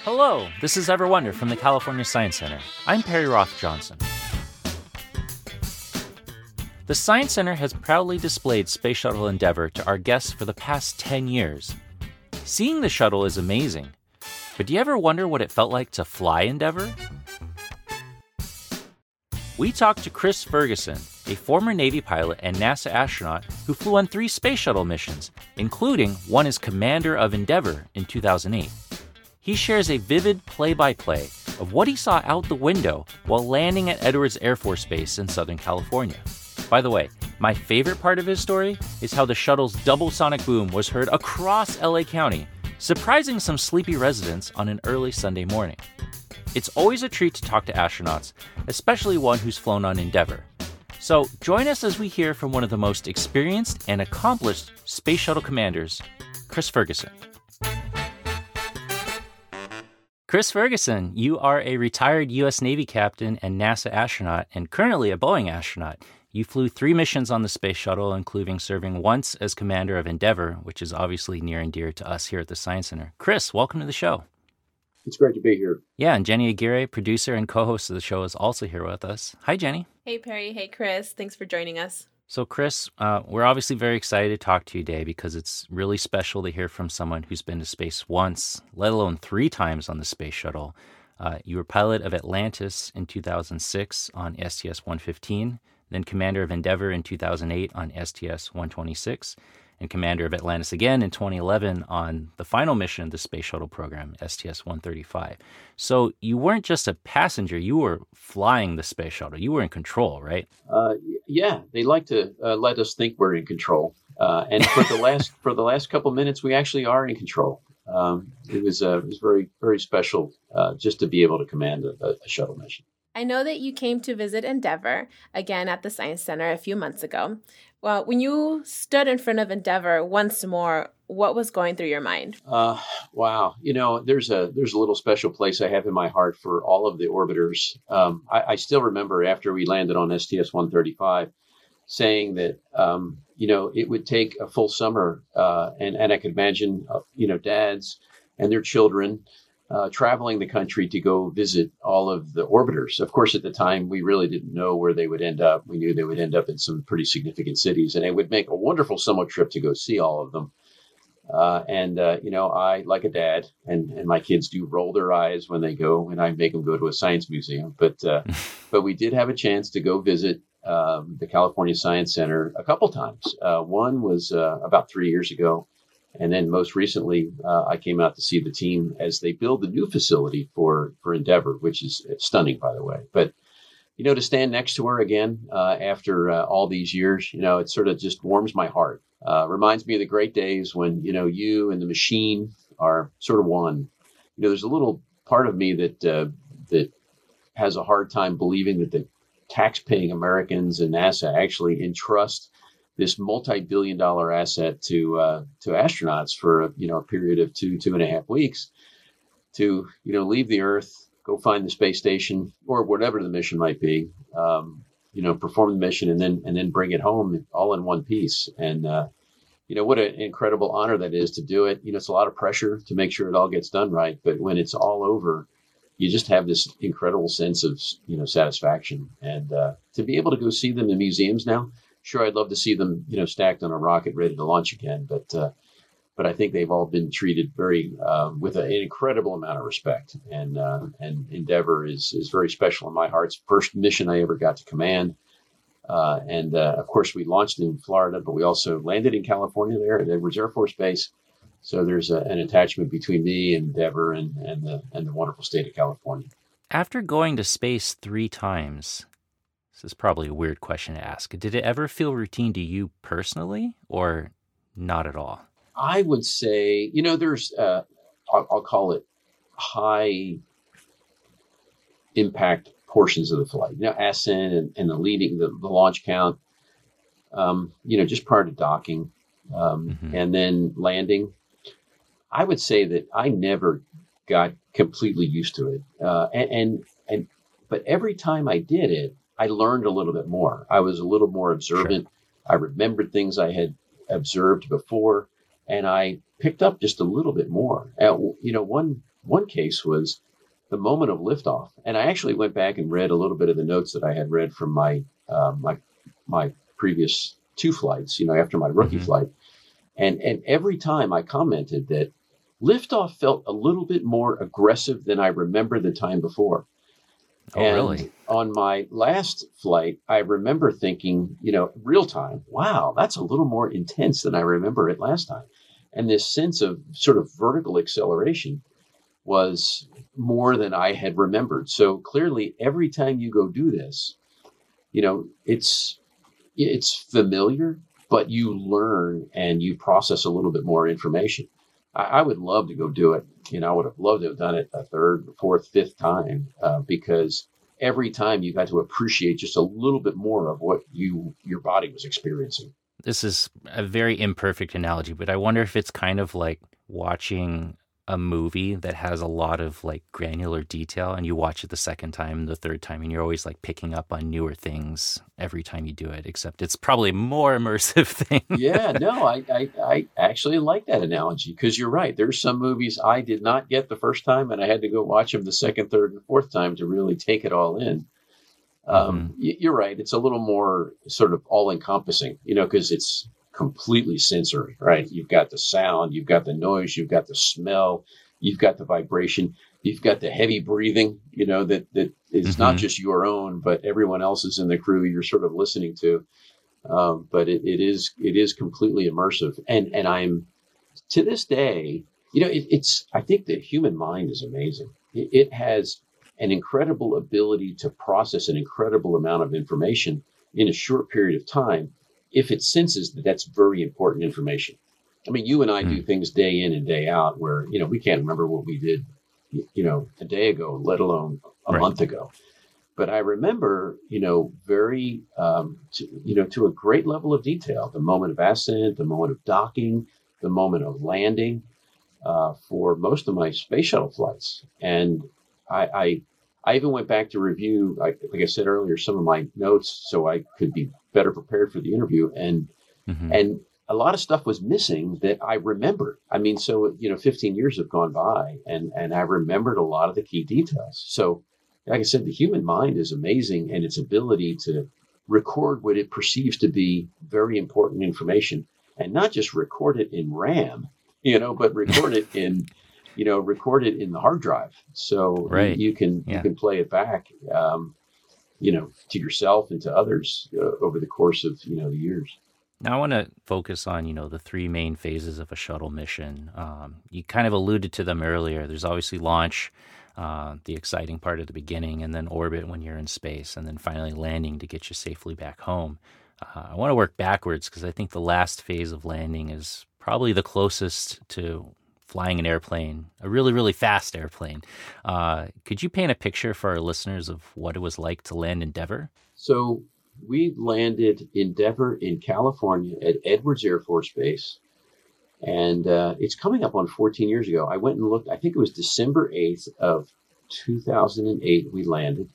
Hello, this is Ever Wonder from the California Science Center. I'm Perry Roth Johnson. The Science Center has proudly displayed Space Shuttle Endeavour to our guests for the past 10 years. Seeing the shuttle is amazing, but do you ever wonder what it felt like to fly Endeavour? We talked to Chris Ferguson, a former Navy pilot and NASA astronaut who flew on 3 space shuttle missions, including one as commander of Endeavour in 2008. He shares a vivid play-by-play of what he saw out the window while landing at Edwards Air Force Base in Southern California. By the way, my favorite part of his story is how the shuttle's double sonic boom was heard across LA County, surprising some sleepy residents on an early Sunday morning. It's always a treat to talk to astronauts, especially one who's flown on Endeavour. So join us as we hear from one of the most experienced and accomplished space shuttle commanders, Chris Ferguson. Chris Ferguson, you are a retired U.S. Navy captain and NASA astronaut, and currently a Boeing astronaut. You flew 3 missions on the space shuttle, including serving once as commander of Endeavour, which is obviously near and dear to us here at the Science Center. Chris, welcome to the show. It's great to be here. Yeah, and Jenny Aguirre, producer and co-host of the show, is also here with us. Hi, Jenny. Hey, Perry. Hey, Chris. Thanks for joining us. So, Chris, we're obviously very excited to talk to you today because it's really special to hear from someone who's been to space once, let alone 3 times on the space shuttle. You were pilot of Atlantis in 2006 on STS-115, then commander of Endeavour in 2008 on STS-126, and commander of Atlantis again in 2011 on the final mission of the space shuttle program, STS-135. So you weren't just a passenger, you were flying the space shuttle. You were in control, right? Yeah, they like to let us think we're in control. And for the last couple of minutes, we actually are in control. It was very, very special just to be able to command a shuttle mission. I know that you came to visit Endeavour again at the Science Center a few months ago. Well, when you stood in front of Endeavour once more, what was going through your mind? Wow. You know, there's a little special place I have in my heart for all of the orbiters. I still remember after we landed on STS-135 saying that, it would take a full summer. And I could imagine, dads and their children traveling the country to go visit all of the orbiters. Of course, at the time, we really didn't know where they would end up. We knew they would end up in some pretty significant cities, and it would make a wonderful summer trip to go see all of them. I, like a dad, and my kids do roll their eyes when I make them go to a science museum. But we did have a chance to go visit the California Science Center a couple times. One was about 3 years ago. And then most recently, I came out to see the team as they build the new facility for Endeavour, which is stunning, by the way. But, to stand next to her again after all these years, it sort of just warms my heart. Reminds me of the great days when, you and the machine are sort of one. There's a little part of me that has a hard time believing that the tax-paying Americans and NASA actually entrust this multi-billion-dollar asset to astronauts for a period of 2.5 weeks to leave the Earth, go find the space station or whatever the mission might be, perform the mission and then bring it home all in one piece. And what an incredible honor that is to do it. It's a lot of pressure to make sure it all gets done right, but when it's all over, you just have this incredible sense of satisfaction. And to be able to go see them in museums now. Sure, I'd love to see them, stacked on a rocket ready to launch again. But I think they've all been treated very with an incredible amount of respect. And Endeavour is very special in my heart. It's the first mission I ever got to command. Of course, we launched in Florida, but we also landed in California there at Edwards Air Force Base. So there's an attachment between me and Endeavour and the wonderful state of California. After going to space 3 times, this is probably a weird question to ask. Did it ever feel routine to you personally or not at all? I would say, there's, I'll call it high impact portions of the flight, ascent and the leading, the launch count, just prior to docking and then landing. I would say that I never got completely used to it. But every time I did it, I learned a little bit more. I was a little more observant. Sure. I remembered things I had observed before, and I picked up just a little bit more. One one case was the moment of liftoff. And I actually went back and read a little bit of the notes that I had read from my previous two flights, after my rookie flight. And every time I commented that liftoff felt a little bit more aggressive than I remember the time before. Oh, and really? On my last flight, I remember thinking, real time, wow, that's a little more intense than I remember it last time. And this sense of sort of vertical acceleration was more than I had remembered. So clearly, every time you go do this, it's familiar, but you learn and you process a little bit more information. I would love to go do it. I would have loved to have done it a third, fourth, fifth time, because every time you got to appreciate just a little bit more of what your body was experiencing. This is a very imperfect analogy, but I wonder if it's kind of like watching a movie that has a lot of like granular detail, and you watch it the second time, the third time, and you're always like picking up on newer things every time you do it, except it's probably a more immersive thing. Yeah, no, I actually like that analogy, because you're right. There's some movies I did not get the first time, and I had to go watch them the second, third, and fourth time to really take it all in. You're right. It's a little more sort of all encompassing, because it's completely sensory, right? You've got the sound, you've got the noise, you've got the smell, you've got the vibration, you've got the heavy breathing, that is not just your own, but everyone else's in the crew you're sort of listening to. But it is completely immersive. And I'm, to this day, I think the human mind is amazing. It has an incredible ability to process an incredible amount of information in a short period of time, if it senses that that's very important information. I mean, you and I do things day in and day out where, we can't remember what we did, a day ago, let alone a month ago. But I remember, very, to a great level of detail, the moment of ascent, the moment of docking, the moment of landing, for most of my space shuttle flights. And I even went back to review, like I said earlier, some of my notes so I could be better prepared for the interview. And a lot of stuff was missing that I remembered. I mean, so, 15 years have gone by, and I remembered a lot of the key details. So, like I said, the human mind is amazing, and its ability to record what it perceives to be very important information, and not just record it in RAM, but record it in the hard drive. So you can play it back, to yourself and to others over the course of, the years. Now I want to focus on, the three main phases of a shuttle mission. You kind of alluded to them earlier. There's obviously launch, the exciting part at the beginning, and then orbit when you're in space, and then finally landing to get you safely back home. I want to work backwards because I think the last phase of landing is probably the closest to flying an airplane, a really, really fast airplane. Could you paint a picture for our listeners of what it was like to land Endeavour? So we landed Endeavour in California at Edwards Air Force Base. And it's coming up on 14 years ago. I went and looked, I think it was December 8th of 2008 we landed.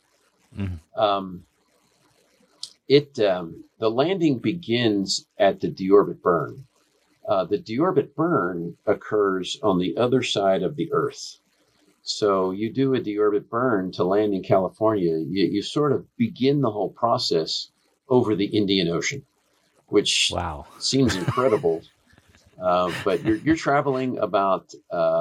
The landing begins at the deorbit burn. The deorbit burn occurs on the other side of the Earth. So you do a deorbit burn to land in California. You sort of begin the whole process over the Indian Ocean, which seems incredible. But you're traveling about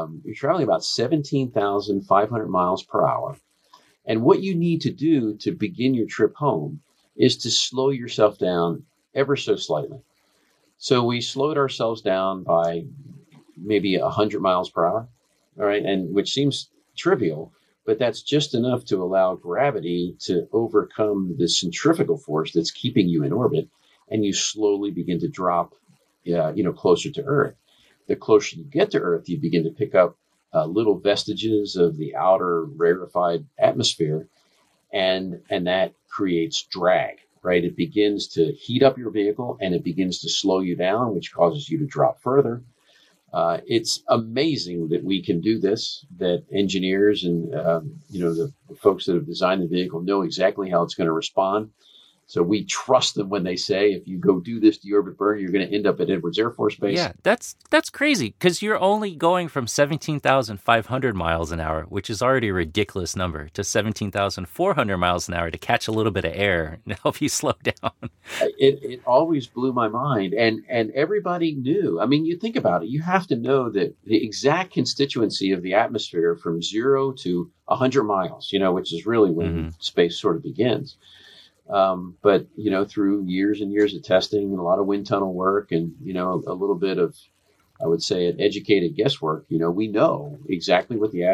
17,500 miles per hour. And what you need to do to begin your trip home is to slow yourself down ever so slightly. So we slowed ourselves down by maybe 100 miles per hour. All right. And which seems trivial, but that's just enough to allow gravity to overcome the centrifugal force that's keeping you in orbit. And you slowly begin to drop, closer to Earth. The closer you get to Earth, you begin to pick up little vestiges of the outer rarefied atmosphere. And that creates drag, right? It begins to heat up your vehicle and it begins to slow you down, which causes you to drop further. It's amazing that we can do this, that engineers and, the folks that have designed the vehicle know exactly how it's going to respond. So we trust them when they say, if you go do this deorbit burn, you're going to end up at Edwards Air Force Base. Yeah, that's crazy because you're only going from 17,500 miles an hour, which is already a ridiculous number, to 17,400 miles an hour to catch a little bit of air and help you slow down. It always blew my mind. And everybody knew. I mean, you think about it. You have to know that the exact constituency of the atmosphere from 0 to 100 miles, which is really when space sort of begins. But, through years and years of testing and a lot of wind tunnel work and, a little bit of, I would say, an educated guesswork, we know exactly what the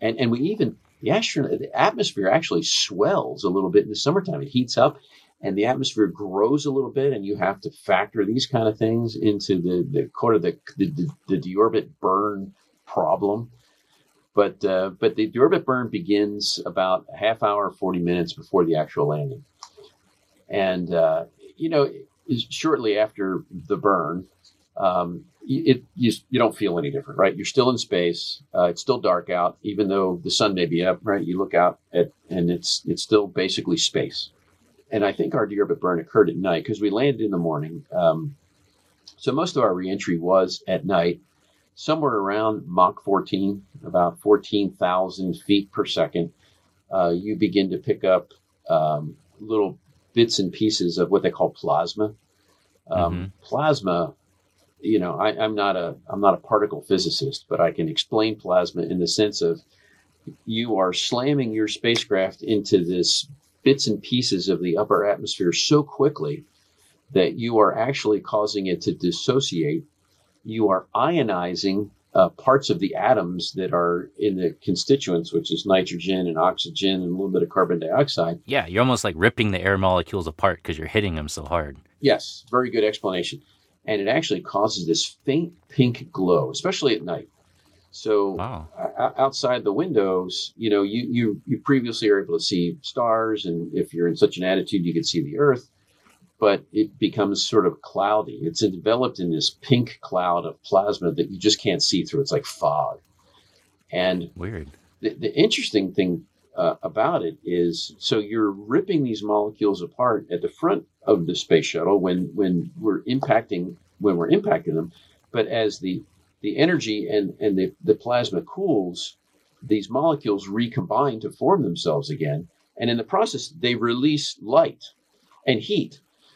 atmosphere actually swells a little bit in the summertime. It heats up and the atmosphere grows a little bit, and you have to factor these kind of things into the deorbit burn problem. But the deorbit burn begins about a half hour, 40 minutes before the actual landing. And, shortly after the burn, you don't feel any different, right? You're still in space. It's still dark out, even though the sun may be up, right? You look out and it's still basically space. And I think our deorbit burn occurred at night because we landed in the morning. So most of our reentry was at night, somewhere around Mach 14, about 14,000 feet per second. You begin to pick up little bits and pieces of what they call plasma. Plasma, I'm not a particle physicist, but I can explain plasma in the sense of you are slamming your spacecraft into this bits and pieces of the upper atmosphere so quickly that you are actually causing it to dissociate. You are ionizing parts of the atoms that are in the constituents, which is nitrogen and oxygen and a little bit of carbon dioxide. Yeah, you're almost like ripping the air molecules apart because you're hitting them so hard. Yes, very good explanation. And it actually causes this faint pink glow, especially at night. So outside the windows, you previously are able to see stars, and if you're in such an attitude, you could see the Earth. But it becomes sort of cloudy. It's enveloped in this pink cloud of plasma that you just can't see through. It's like fog. And weird. The interesting thing about it is, so you're ripping these molecules apart at the front of the space shuttle when we're impacting them. But as the energy and the plasma cools, these molecules recombine to form themselves again. And in the process, they release light and heat.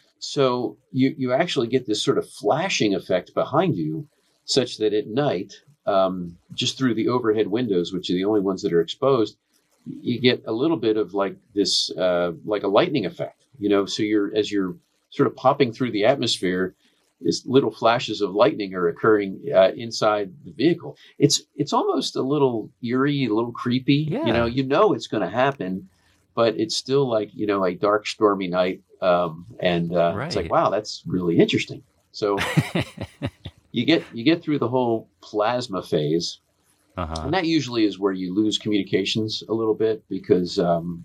So you actually get this sort of flashing effect behind you, such that at night, just through the overhead windows, which are the only ones that are exposed, you get a little bit of like this, like a lightning effect, so as you're sort of popping through the atmosphere, is little flashes of lightning are occurring inside the vehicle. It's almost a little eerie, a little creepy. Yeah. It's going to happen, but it's still like, a dark, stormy night. Right. It's like, wow, that's really interesting. So you get through the whole plasma phase. And that usually is where you lose communications a little bit because,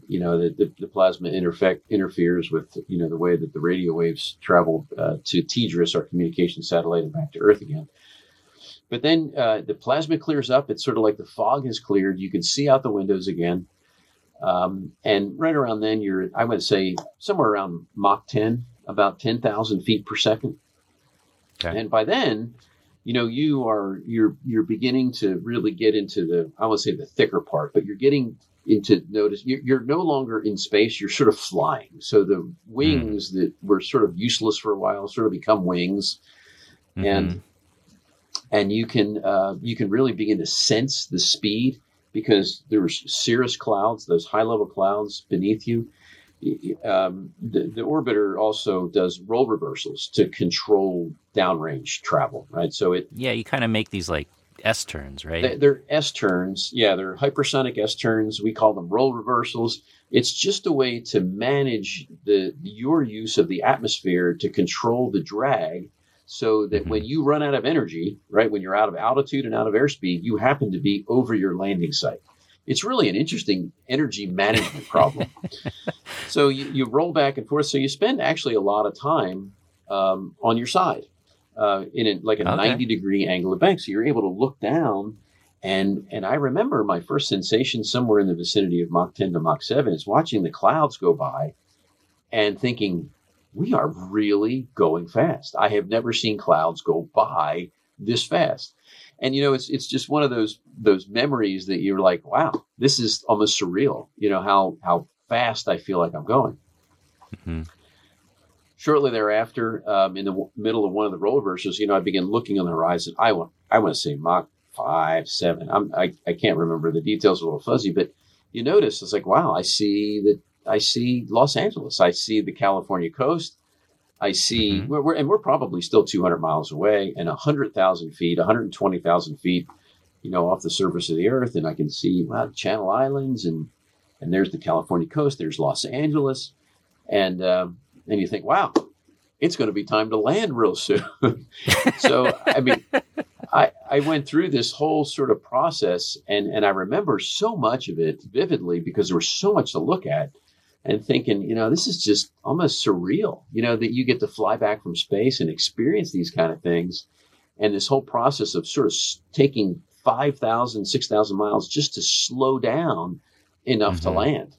the plasma interferes with, the way that the radio waves travel to TDRS, our communication satellite, and back to Earth again. But then the plasma clears up. It's sort of like the fog has cleared. You can see out the windows again. And right around then, I would say, somewhere around Mach 10, about 10,000 feet per second. Okay. And by then, you're beginning to really get into I would say the thicker part, but you're getting into notice you're no longer in space, you're sort of flying. So the wings that were sort of useless for a while sort of become wings. And you can really begin to sense the speed because there's cirrus clouds, those high level clouds beneath you. The orbiter also does role reversals to control downrange travel, right? So you kind of make these like S turns, right? They're S turns. Yeah, they're hypersonic S turns. We call them role reversals. It's just a way to manage your use of the atmosphere to control the drag, so that when you run out of energy, right, when you're out of altitude and out of airspeed, you happen to be over your landing site. It's really an interesting energy management problem. So you roll back and forth. So you spend actually a lot of time on your side in a 90-degree angle of bank. So you're able to look down. And I remember my first sensation somewhere in the vicinity of Mach 10 to Mach 7 is watching the clouds go by and thinking, we are really going fast. I have never seen clouds go by this fast. And, it's just one of those memories that you're like, wow, this is almost surreal, how fast I feel like I'm going. Mm-hmm. Shortly thereafter, in the middle of one of the roller coasters, I began looking on the horizon. I want to say Mach 5, 7. I can't remember. The details are a little fuzzy, but you notice it's like, wow, I see Los Angeles. I see the California coast. I see, we're probably still 200 miles away and 100,000 feet, 120,000 feet, off the surface of the earth. And I can see, wow, the Channel Islands and there's the California coast. There's Los Angeles. And you think, wow, it's going to be time to land real soon. So, I mean, I went through this whole sort of process and I remember so much of it vividly because there was so much to look at. And thinking, this is just almost surreal, that you get to fly back from space and experience these kind of things. And this whole process of sort of taking 5,000, 6,000 miles just to slow down enough to land.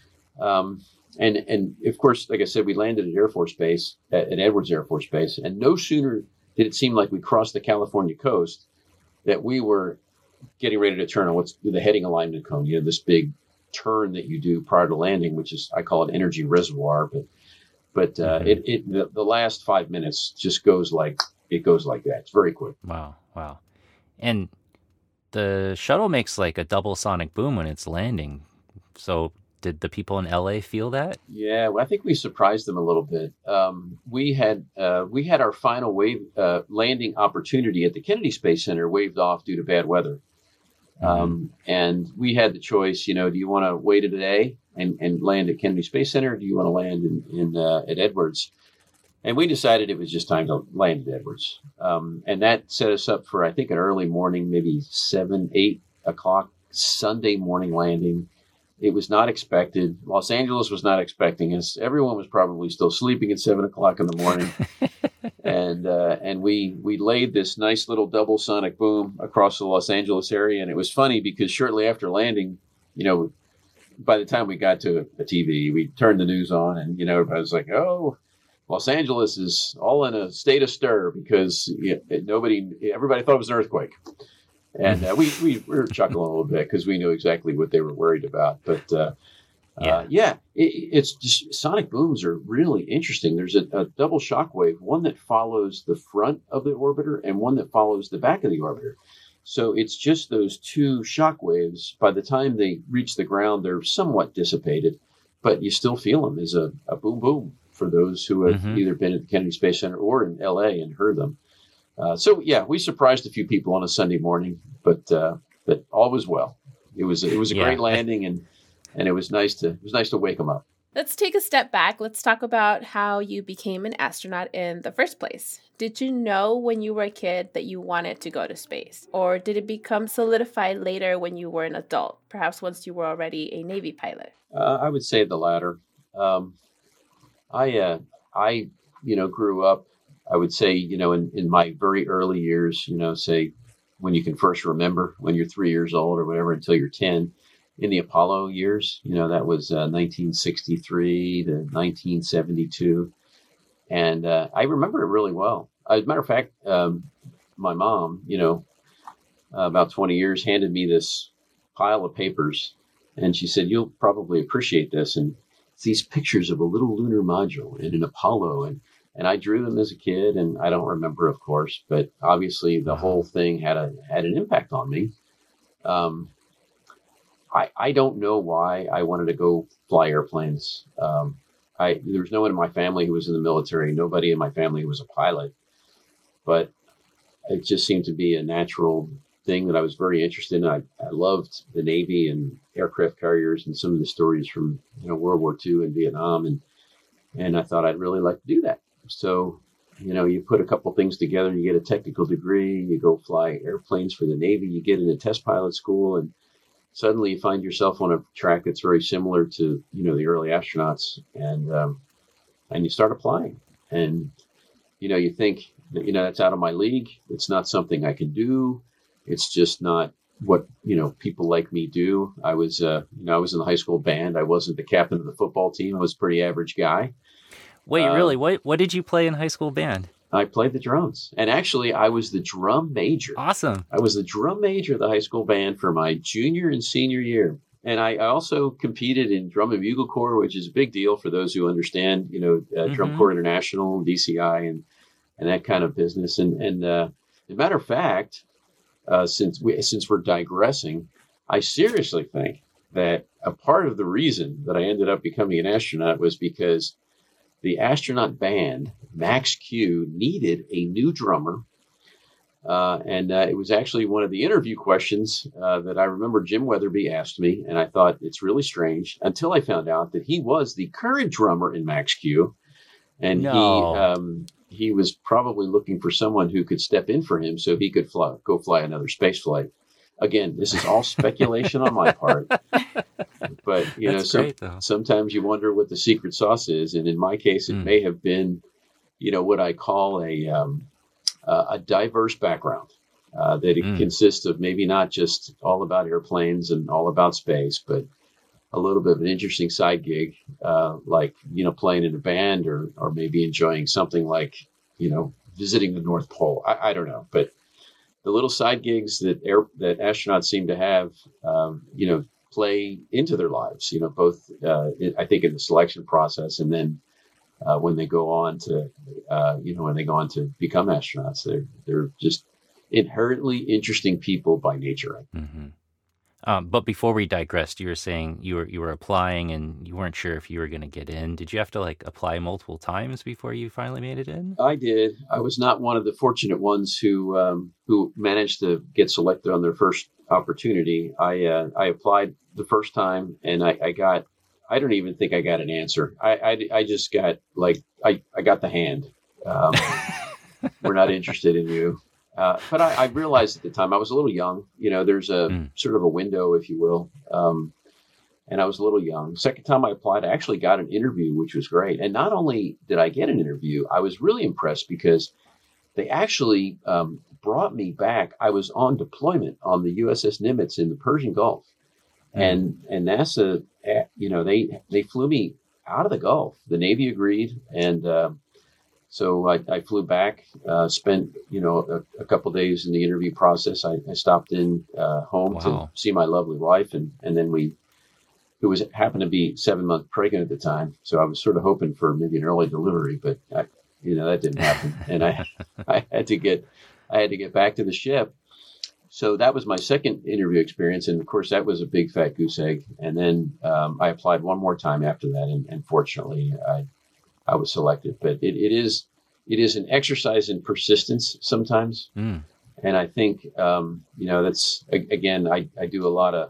And of course, like I said, we landed at Air Force Base, at Edwards Air Force Base. And no sooner did it seem like we crossed the California coast that we were getting ready to turn on what's the heading alignment cone, this big turn that you do prior to landing, which is, I call it energy reservoir, but the last 5 minutes just goes like that. It's very quick. Wow. And the shuttle makes like a double sonic boom when it's landing. So did the people in LA feel that? Yeah, well, I think we surprised them a little bit. We had our final wave landing opportunity at the Kennedy Space Center waved off due to bad weather. And we had the choice, do you want to wait a day and land at Kennedy Space Center? Or do you want to land at Edwards? And we decided it was just time to land at Edwards. And that set us up for, I think, an early morning, maybe 7, 8 o'clock Sunday morning landing. It was not expected. Los Angeles was not expecting us. Everyone was probably still sleeping at 7 o'clock in the morning. And we laid this nice little double sonic boom across the Los Angeles area. And it was funny because shortly after landing, by the time we got to a TV, we turned the news on and, everybody was like, oh, Los Angeles is all in a state of stir because everybody thought it was an earthquake. And we were chuckling a little bit because we knew exactly what they were worried about. But it's just sonic booms are really interesting. There's a double shock wave, one that follows the front of the orbiter and one that follows the back of the orbiter. So it's just those two shock waves. By the time they reach the ground, they're somewhat dissipated, but you still feel them as a boom boom for those who have either been at the Kennedy Space Center or in LA and heard them. We surprised a few people on a Sunday morning, but all was well. It was a great landing, and it was nice to wake them up. Let's take a step back. Let's talk about how you became an astronaut in the first place. Did you know when you were a kid that you wanted to go to space, or did it become solidified later when you were an adult, perhaps once you were already a Navy pilot? I would say the latter. I grew up. I would say, in my very early years, say when you can first remember when you're 3 years old or whatever until you're 10, in the Apollo years, that was 1963 to 1972. And I remember it really well. As a matter of fact, my mom, about 20 years, handed me this pile of papers. And she said, you'll probably appreciate this. And it's these pictures of a little lunar module and an Apollo. And I drew them as a kid, and I don't remember, of course, but obviously the whole thing had an impact on me. I don't know why I wanted to go fly airplanes. There was no one in my family who was in the military, nobody in my family who was a pilot, but it just seemed to be a natural thing that I was very interested in. I loved the Navy and aircraft carriers and some of the stories from World War II and Vietnam, and I thought I'd really like to do that. So, you put a couple things together, you get a technical degree, you go fly airplanes for the Navy, you get into test pilot school, and suddenly you find yourself on a track that's very similar to, the early astronauts, and you start applying. And, you think that, that's out of my league. It's not something I can do. It's just not people like me do. I was I was in the high school band. I wasn't the captain of the football team. I was a pretty average guy. Wait, really? What did you play in high school band? I played the drums, and actually, I was the drum major. Awesome. I was the drum major of the high school band for my junior and senior year. And I also competed in Drum and Bugle Corps, which is a big deal for those who understand, Drum Corps International, DCI, and that kind of business. And as a matter of fact, since we're digressing, I seriously think that a part of the reason that I ended up becoming an astronaut was because the astronaut band, Max Q, needed a new drummer. And it was actually one of the interview questions that I remember Jim Weatherby asked me. And I thought, it's really strange, until I found out that he was the current drummer in Max Q. And he was probably looking for someone who could step in for him so he could go fly another space flight. Again, this is all speculation on my part. But, sometimes you wonder what the secret sauce is. And in my case, it may have been, what I call a diverse background, that it consists of maybe not just all about airplanes and all about space, but a little bit of an interesting side gig, like, playing in a band or maybe enjoying something like, visiting the North Pole. I don't know. But the little side gigs that astronauts seem to have, play into their lives, both, I think, in the selection process, and then when they go on to, become astronauts, they're just inherently interesting people by nature. Mm-hmm. But before we digressed, you were saying you were applying and you weren't sure if you were going to get in. Did you have to apply multiple times before you finally made it in? I did. I was not one of the fortunate ones who managed to get selected on their first opportunity. I applied the first time and I don't even think I got an answer. I just got I got the hand. We're not interested in you. But I realized at the time I was a little young. There's a sort of a window, if you will. And I was a little young. Second time I applied, I actually got an interview, which was great. And not only did I get an interview, I was really impressed because they actually brought me back. I was on deployment on the USS Nimitz in the Persian Gulf. And NASA, they flew me out of the Gulf. The Navy agreed. And so I flew back, spent, a couple days in the interview process. I stopped in home to see my lovely wife. And then who happened to be 7 months pregnant at the time. So I was sort of hoping for maybe an early delivery, but that didn't happen. And I had to get back to the ship. So that was my second interview experience. And of course, that was a big fat goose egg. And then I applied one more time after that. And fortunately, I was selected. But it is an exercise in persistence sometimes. And I think, that's, again, I do a lot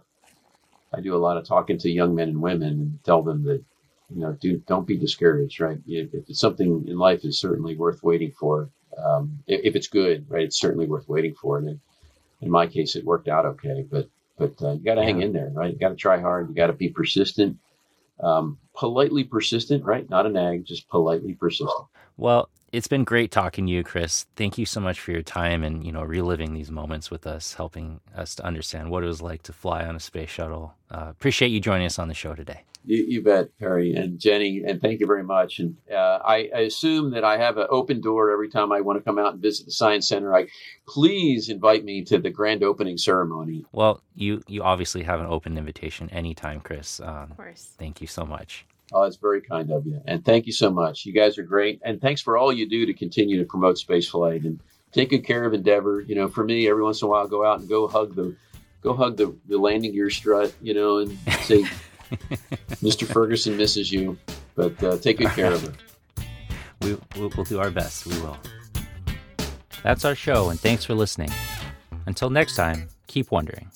of talking to young men and women and tell them that, don't be discouraged, right? If it's something in life is certainly worth waiting for. If it's good, right, it's certainly worth waiting for. And in my case, it worked out okay, but you got to hang in there, right? You got to try hard. You got to be persistent, politely persistent, right? Not a nag, just politely persistent. Well, it's been great talking to you, Chris. Thank you so much for your time and, reliving these moments with us, helping us to understand what it was like to fly on a space shuttle. Appreciate you joining us on the show today. You bet, Perry and Jenny, and thank you very much. And I assume that I have an open door every time I want to come out and visit the Science Center. Please invite me to the grand opening ceremony. Well, you obviously have an open invitation anytime, Chris. Of course. Thank you so much. Oh, that's very kind of you. And thank you so much. You guys are great. And thanks for all you do to continue to promote spaceflight and take good care of Endeavour. For me, every once in a while, go out and go hug the landing gear strut, and say, Mr. Ferguson misses you, but take good care of her. We'll do our best. We will. That's our show, and thanks for listening. Until next time, keep wondering.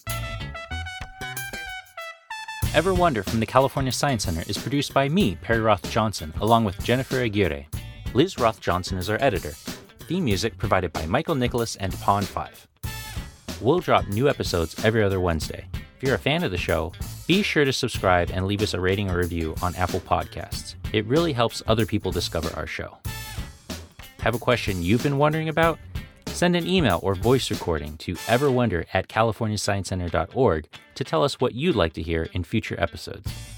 Ever Wonder from the California Science Center is produced by me, Perry Roth Johnson, along with Jennifer Aguirre. Liz Roth Johnson is our editor. Theme music provided by Michael Nicholas and Pond 5. We'll drop new episodes every other Wednesday. If you're a fan of the show, be sure to subscribe and leave us a rating or review on Apple Podcasts. It really helps other people discover our show. Have a question you've been wondering about? Send an email or voice recording to everwonder@californiasciencecenter.org to tell us what you'd like to hear in future episodes.